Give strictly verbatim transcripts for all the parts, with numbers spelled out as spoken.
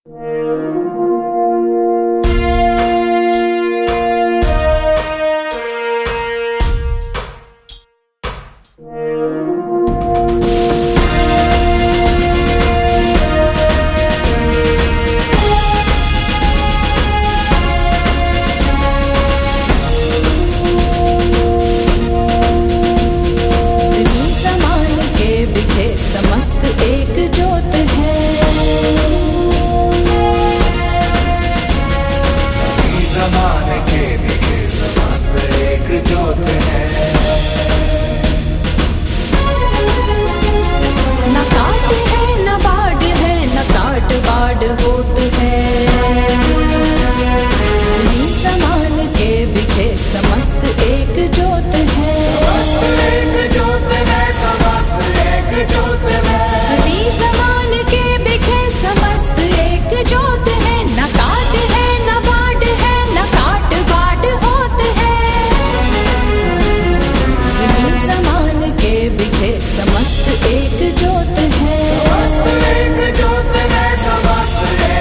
समस्त एक ज्योत है, समस्त एक ज्योत है, समस्त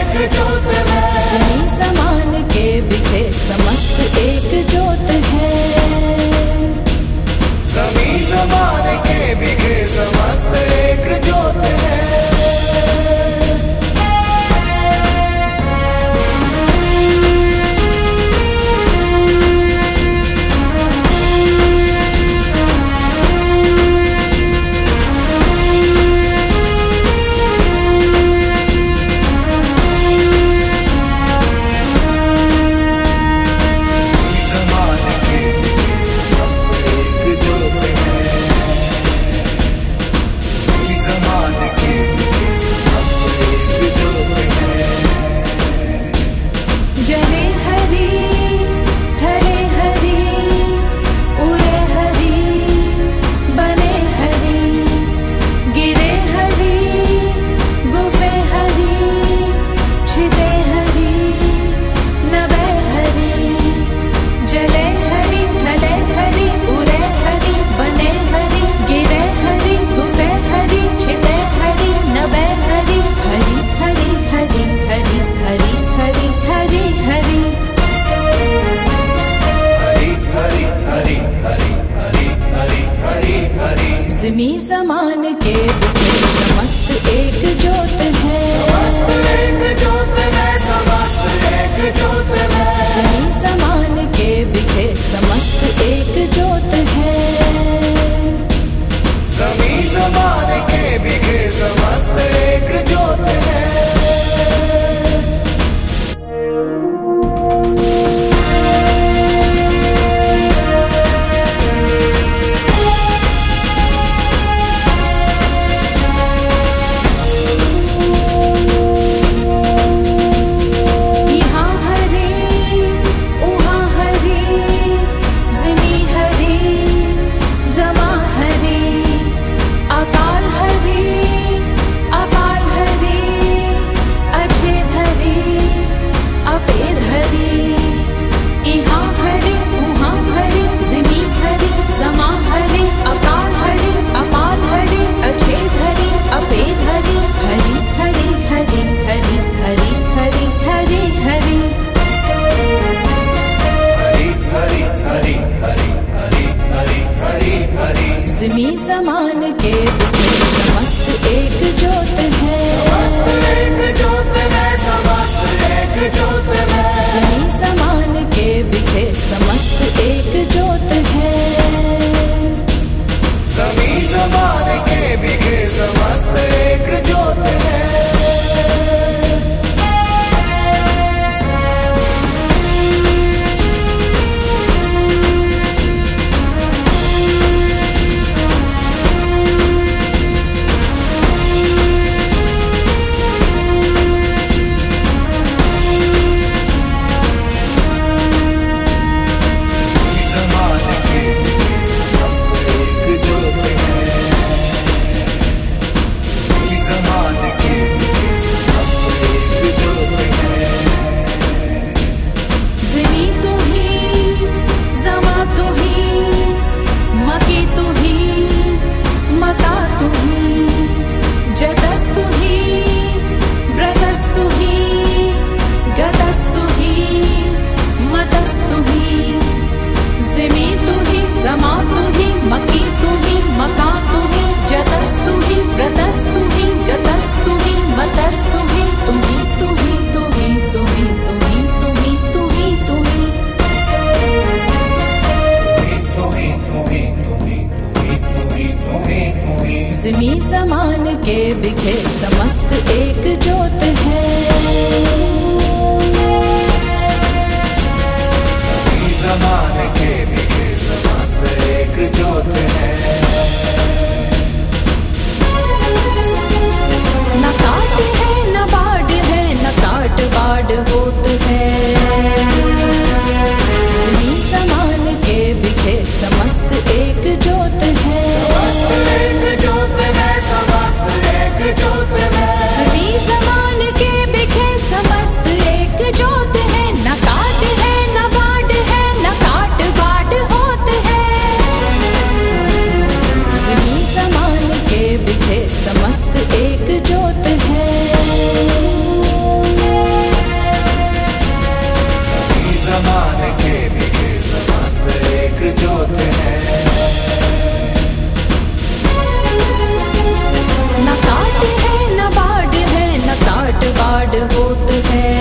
है। सभी ज़माने के बिके समस्त एक जोत है। न काट है न बाढ़ है न काट बाढ़ होत है। सभी समान के बिके समस्त एक जोत है। समस्त एक जोत है, समस्त एक जोत है। सभी समान के बिके समस्त एक जोत है। न काट है न बाढ़ है न काट बाढ़ होत है। सभी समान के बिके समस्त एक जोत है। सभी ज़माने के बिके समस्त एक जोत है। न काट है न बाढ़ है न काट बाढ़ होत है।